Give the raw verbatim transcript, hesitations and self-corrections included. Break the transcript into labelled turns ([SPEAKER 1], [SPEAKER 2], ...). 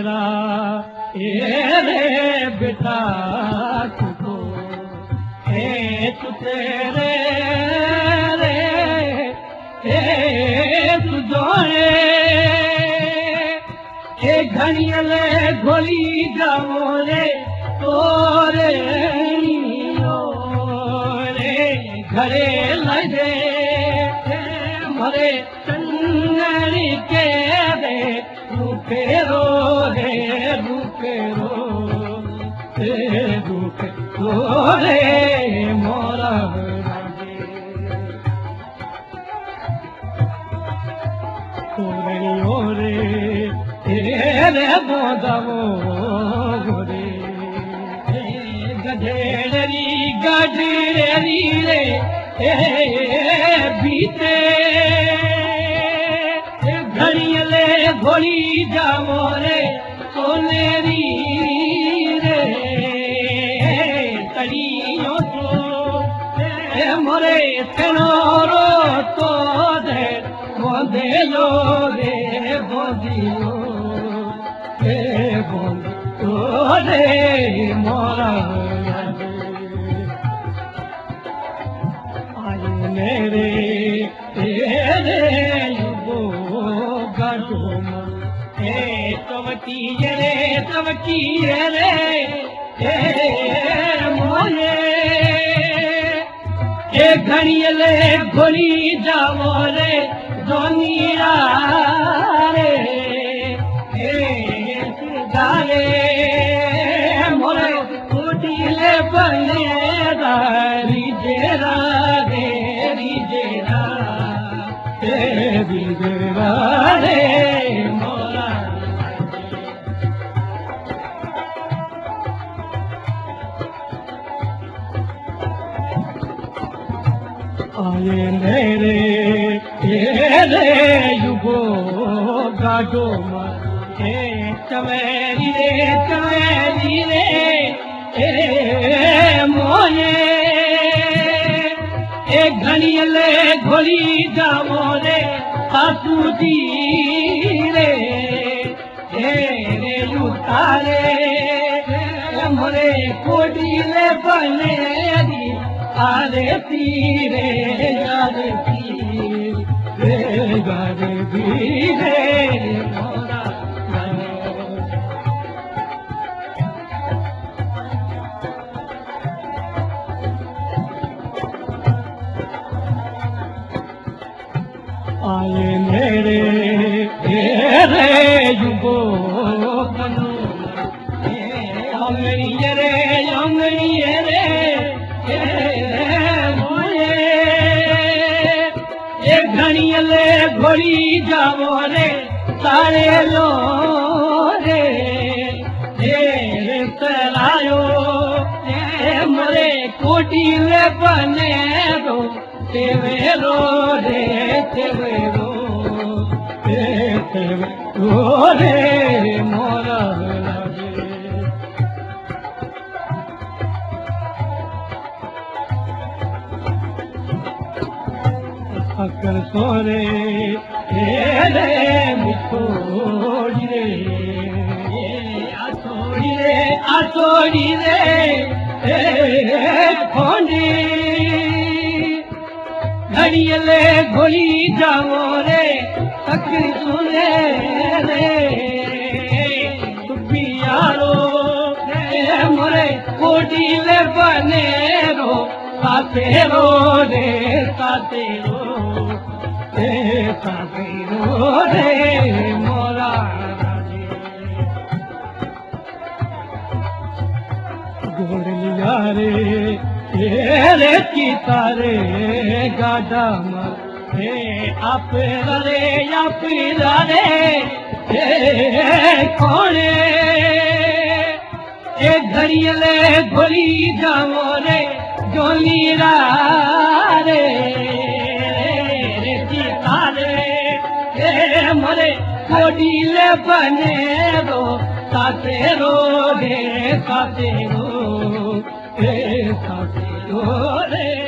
[SPEAKER 1] तेरा ए रे बेटा तुको ए तू तेरे रे ए तू जोड़े ए घड़ियले घोली जाओ रे तोरे रे घरे लगे मरे चंगड़ी के दे रूपे रो रे रूपे रो रे रूपे रो रे मोरा तोरे रे तेरे बोदवो गोरे गधेड़ी गधेड़ी रे बीते घड़ियले घोड़ी जाओ रे सोनेरी रे तड़ियों तो मोरे तेनोरो तो दे बोदे लो रे बोदियो रे बोदियो रे मोरा मेरे तेरे युगो गाडो ए तवकी रे तवकी रे ए मोये ए घड़ियले घोड़ी जाओ रे जोनीरा रे ए गाले मोरे कुटीले बने दारी जेरा रे मोरा आये मेरे तेरे युगो गाडो मारे चमेली रे चमेली रे मोये एक घड़ियले घोड़ी जाओ रे सासू जी रे रे उतारे मोरे कोडीले बने दी आरे तीरे यारे तीरे गारे धीरे मोरा आये मेरे तेरे युगो बनो अंगड़ी रे अंगड़ी रे मोये एक घड़ियले घोड़ी जाओ रे सारे लो रे रे तरायो मोरे कोटीले बने रो तेरे रो रे तेरे रो तेरे रो रे मोरा अकर सोरे तेरे मिठोड़ी रे आसोड़ी रे आसोड़ी रे खोंडी घड़ियले घोड़ी जाओ रे तकरी सुने रे सुबियारो रे मोरे कोडीले बने रो साथे रो रे साथे रो रे साथे रो रे मोरा गोरलिया रे तेरे की तारे गाडा मरे आप रे आप रे कोने एक घड़ियले घोड़ी जाओ रे जोनीरा रे की तारे मरे कोडीले बने रो साथे रो रे साथे रो रे साथे रो रे